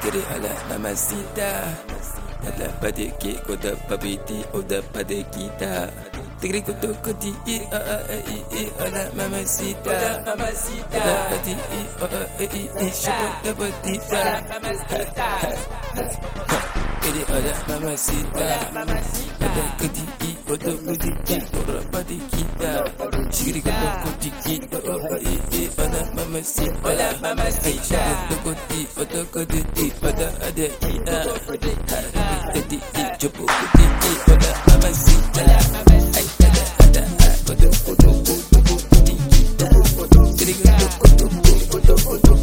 Quiere a la mamacita. La padeki, koda babiti, oda padekita. Tigri koto koti, a la mamacita. La padi, shabu da badita. Quiere a la mamacita. La koti, oda badiki, oda padekita. Tigri koto koti, a la mamacita. Shabu koti, oda koti, oda adekita. Jadi jumpa kuti pada mamacita. Ay ada kodo kodo kodo kodo kita. Jadi kodo kodo kodo kodo